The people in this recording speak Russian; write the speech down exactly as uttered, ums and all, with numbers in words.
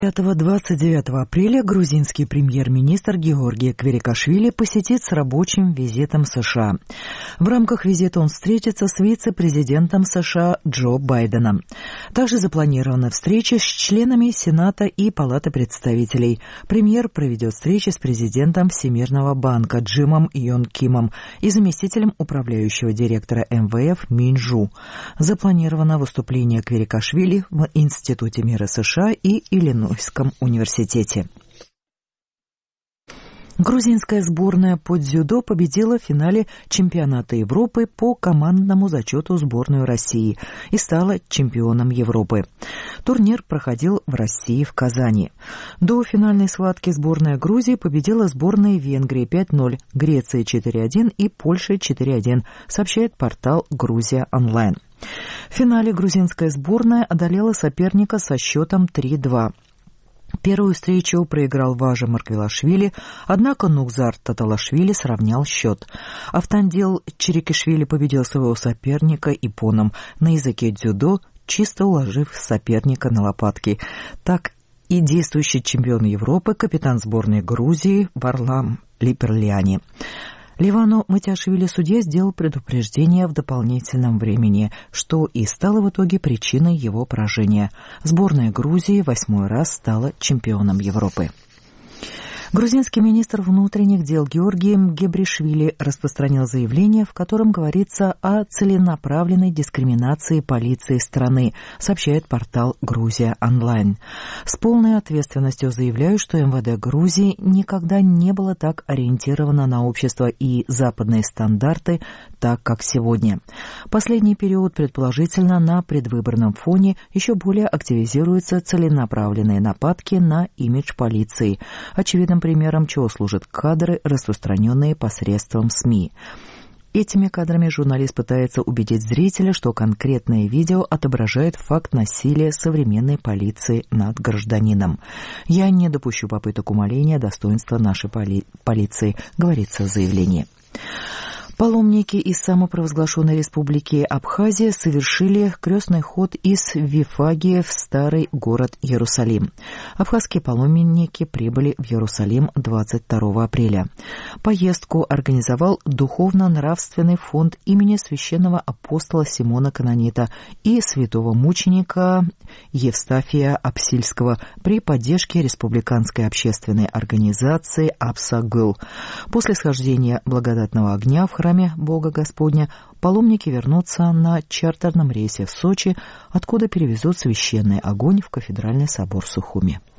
двадцать девятого апреля грузинский премьер-министр Георгий Кверикашвили посетит с рабочим визитом США. В рамках визита он встретится с вице-президентом США Джо Байденом. Также запланирована встреча с членами Сената и Палаты представителей. Премьер проведет встречи с президентом Всемирного банка Джимом Йон Кимом и заместителем управляющего директора эм вэ эф Минджу. Запланировано выступление Кверикашвили в Институте мира США и Иллинойском университете. Грузинская сборная по дзюдо победила в финале чемпионата Европы по командному зачету сборную России и стала чемпионом Европы. Турнир проходил в России, в Казани. До финальной схватки сборная Грузии победила сборные Венгрии пять ноль, Греции четыре один и Польши четыре один, сообщает портал «Грузия онлайн». В финале грузинская сборная одолела соперника со счетом три два. Первую встречу проиграл Важа Марквелашвили, однако Нукзар Таталашвили сравнял счет. Автандил Черикишвили победил своего соперника иппоном на языке дзюдо, чисто уложив соперника на лопатки. Так и действующий чемпион Европы, капитан сборной Грузии Варлам Липерлиани. Ливану Матиашвили судья сделал предупреждение в дополнительном времени, что и стало в итоге причиной его поражения. Сборная Грузии восьмой раз стала чемпионом Европы. Грузинский министр внутренних дел Георгий Гебришвили распространил заявление, в котором говорится о целенаправленной дискриминации полиции страны, сообщает портал «Грузия онлайн». С полной ответственностью заявляю, что эм вэ дэ Грузии никогда не было так ориентировано на общество и западные стандарты, так как сегодня. Последний период, предположительно, на предвыборном фоне еще более активизируются целенаправленные нападки на имидж полиции. Очевидным примером чего служат кадры, распространенные посредством СМИ. Этими кадрами журналист пытается убедить зрителя, что конкретное видео отображает факт насилия современной полиции над гражданином. «Я не допущу попыток умаления достоинства нашей поли- полиции», говорится в заявлении. Паломники из самопровозглашенной республики Абхазия совершили крестный ход из Вифагии в старый город Иерусалим. Абхазские паломники прибыли в Иерусалим двадцать второго апреля. Поездку организовал духовно-нравственный фонд имени священного апостола Симона Канонита и святого мученика Евстафия Апсильского при поддержке республиканской общественной организации «Апсагыл». После схождения благодатного огня в храме Бога Господня паломники вернутся на чартерном рейсе в Сочи, откуда перевезут священный огонь в кафедральный собор Сухуми.